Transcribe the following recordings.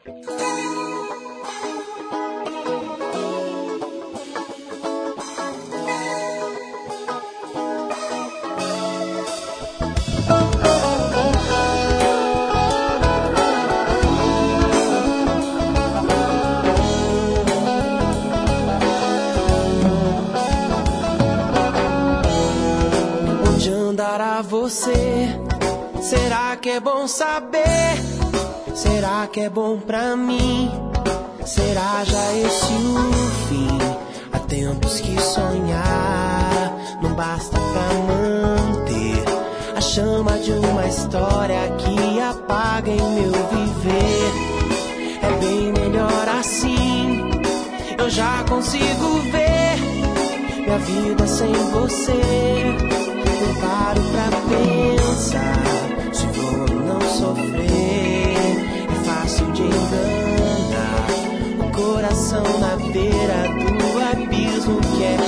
Você, será que é bom saber? Será que é bom pra mim? Será já esse o fim? Há tempos que sonhar não basta pra manter a chama de uma história que apaga em meu viver. É bem melhor assim, eu já consigo ver minha vida sem você. Eu paro pra pensar, se vou não sofrer. É fácil de enganar o coração na beira do abismo que é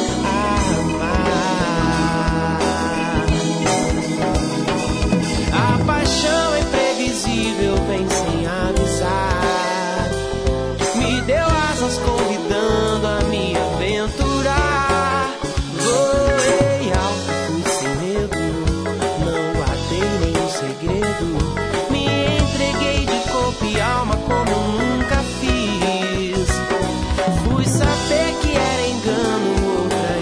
amar. A paixão é imprevisível, vem sem avisar. Me deu asas convidando a me aventurar. Voei alto, não guardei nenhum segredo. Me entreguei de corpo e alma como nunca fiz. Fui saber que era engano, outra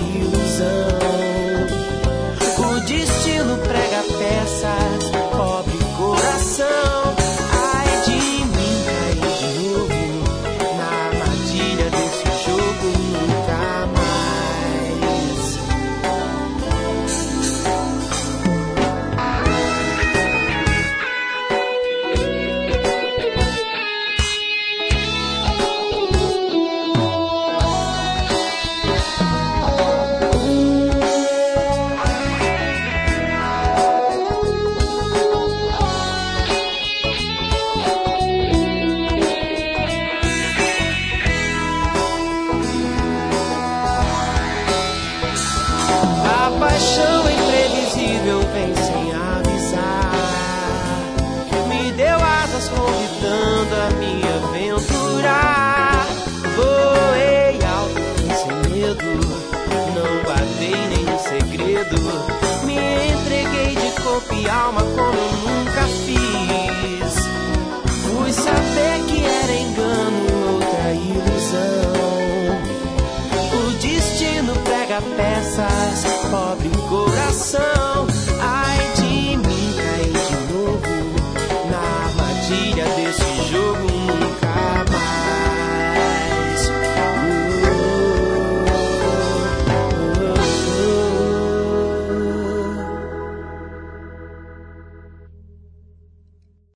ilusão. O destino prega peças, pobre coração. Ai de mim, caí de novo na armadilha desse jogo, nunca mais. A paixão é imprevisível, vem sem avisar. Me deu asas convidando a me aventurar. Voei alto, sem medo, não guardei nenhum segredo. Me entreguei de corpo e alma como nunca fiz. Fui saber que era engano, outra ilusão. O destino prega peças, pobre coração.